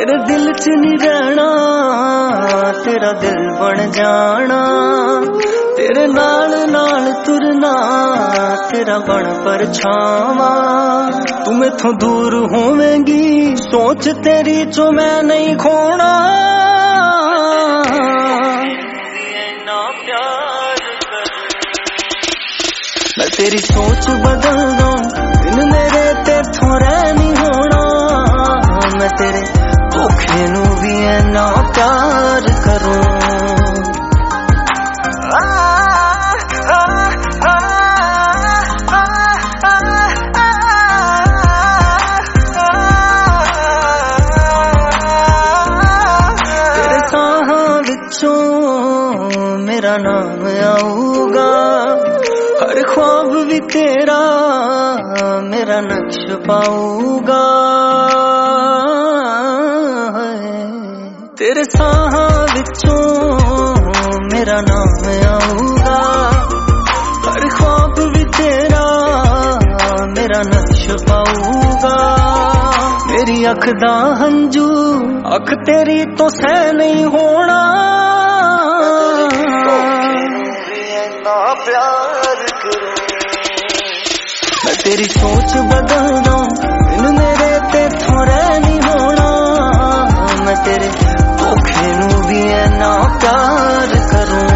तेरे दिल च नहीं रहना, तेरा दिल बन जाना, तेरे नाल नाल तुरना, तेरा बन परछावा। तू मैथों दूर होवेंगी, सोच तेरी चो मैं नहीं खोना। मैं तेरी सोच बदल दूं, बिन मेरे तेथों रह नहीं होना। मैं तेरे धोखे नू भी इन्ना प्यार करूं। तेरे साहां विचों मेरा नाम आऊगा, हर ख्वाब भी तेरा मेरा नक्श पाऊगा। तेरे साहां विचों मेरा नाम आऊगा, हर ख्वाब भी तेरा मेरा नक्श पाऊगा। मेरी अख दा हंजू अख तेरी तो सह नहीं होना। प्यार करूं मैं तेरी सोच बदल दूं, बिन मेरे तेथों रह नहीं होना। मैं तेरे धोखे नू भी इन्ना प्यार करूं।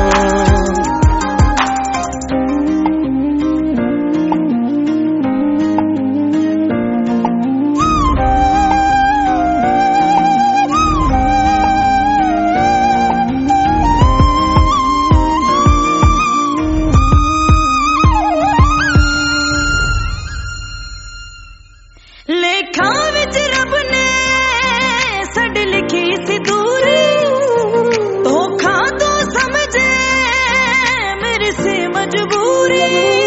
लेखा विच रब ने साडी लिखी सी दूरी, धोखा तो समझे मेरी सी मजबूरी।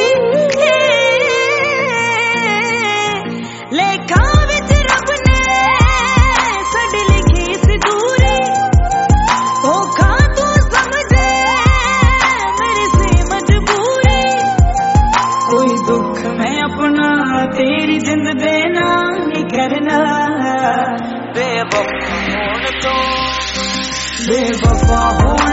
लेखा विच रब ने साडी लिखी सी दूरी, धोखा तो समझे मेरी सी मजबूरी। कोई दुख मैं अपना तेरी जिंद देना नहीं करना। बेवफा होने